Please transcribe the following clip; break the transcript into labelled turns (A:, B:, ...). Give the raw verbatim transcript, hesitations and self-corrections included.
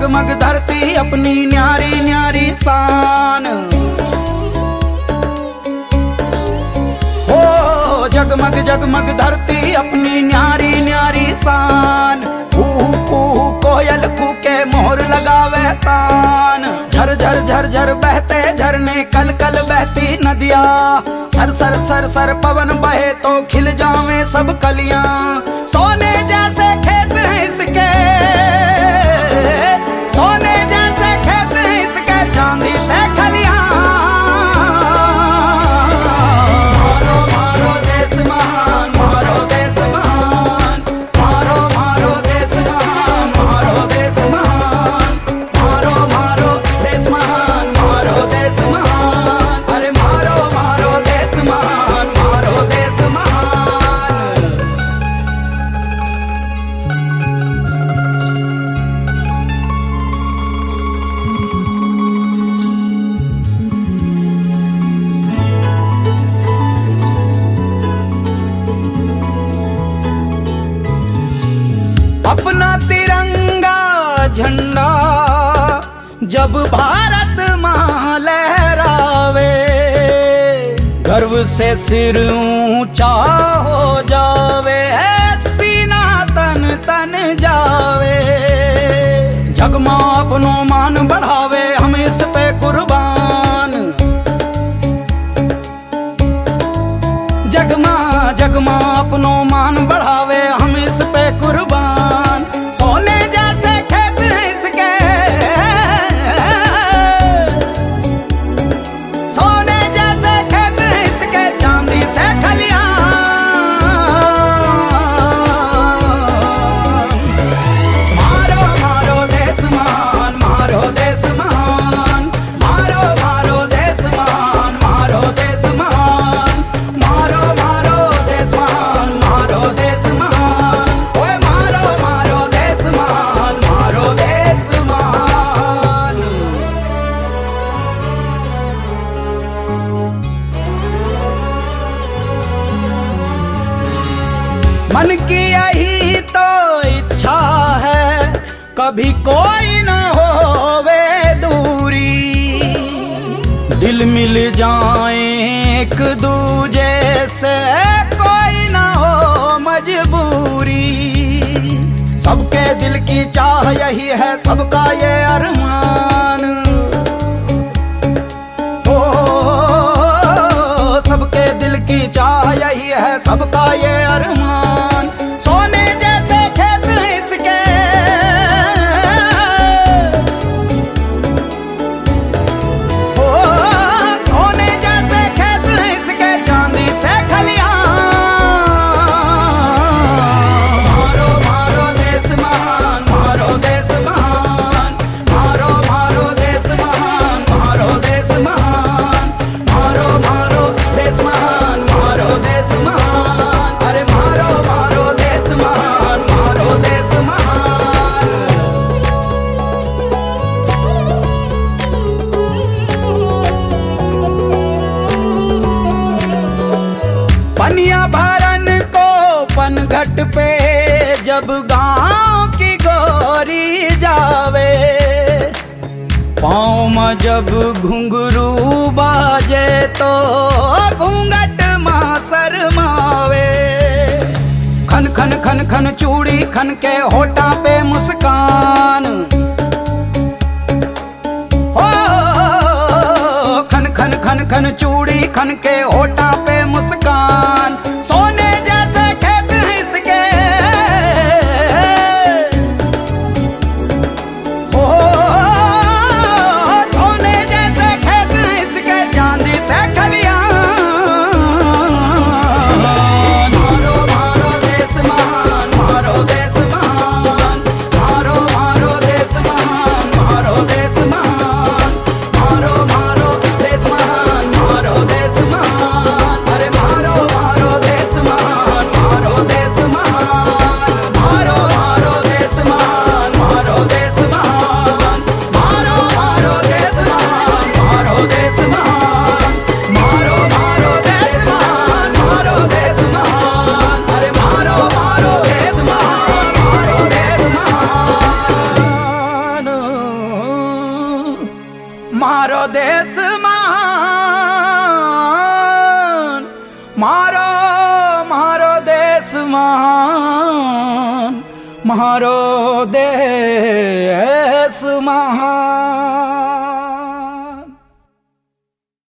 A: जगमग धरती अपनी न्यारी न्यारी शान। हो जगमग जगमग धरती अपनी न्यारी न्यारी शान। कूहू कूहू कोयल कूके मोहर लगावे तान। झर झर झर झर बहते झरने कल कल बहती नदिया। सर सर सर सर पवन बहे तो खिल जावे सब कलियां। सोने जैसे खेत हैं इसके, सोने जैसे खेत हैं इसके, चांदी से खलियां। मारो मारो देश महान, मारो देश महान, मारो मारो देश महान, मारो देश महान, मारो मारो देश महान, मारो देश महान। अरे मारो मारो देश महान, मारो देश महान। अपना तिरंगा झंडा जब भारत मां लहरावे, गर्व से सिर ऊंचा हो जावे, सीना तन तन जावे। जगमा अपनो मान बढ़ावे, हम इस पे कुर्बान। जगमा जगमा अपनो मान बढ़ावे, हम इस पे कुर्बान। सोने जैसे खेत हैं इसके, सोने जैसे खेत हैं इसके, चांदी से खलियां। मारो मारो देश महान, मारो देश महान, मारो मारो देश महान, मारो देश महान, मारो मारो देश महान, मारो देश महान। ओए मारो मारो देश महान, मारो देश महान। मन की यही तो इच्छा है, कभी कोई न होवे दूरी। दिल मिल जाए एक दूजे से, कोई न हो मजबूरी। सबके दिल की चाह यही है, सबका ये अरमान। ओ सबके दिल की चाह यही है, सबका ये अरमान। सोने जैसे खेत हैं इसके, ओ सोने जैसे खेत हैं इसके, चांदी से खलियां। मारो मारो देश महान, मारो देश महान, मारो मारो देश महान, मारो देश महान, मारो मारो देश महान, मारो देश महान। अरे मारो मारो देश महान, मारो देश महान। पनिया भरन को पनघट पे जब गांव की गोरी जावे, पाँव में जब घुंघरू बाजे तो घूंघट मां शरमावे। खन खन खन खन चूड़ी खन के होठा पे मुस्कान। हो खन खन खन खन चूड़ी खन के होठा पे मुस्कान। सोने जैसे खेत हैं इसके, ओ सोने जैसे खेत हैं इसके, चांदी से खलियां। मारो मारो देश महान, मारो देश महान, मारो मारो देश महान, मारो देश महान, मारो मारो देश महान, मारो देश महान। अरे मारो मारो देश देश महान, म्हारो देश महान।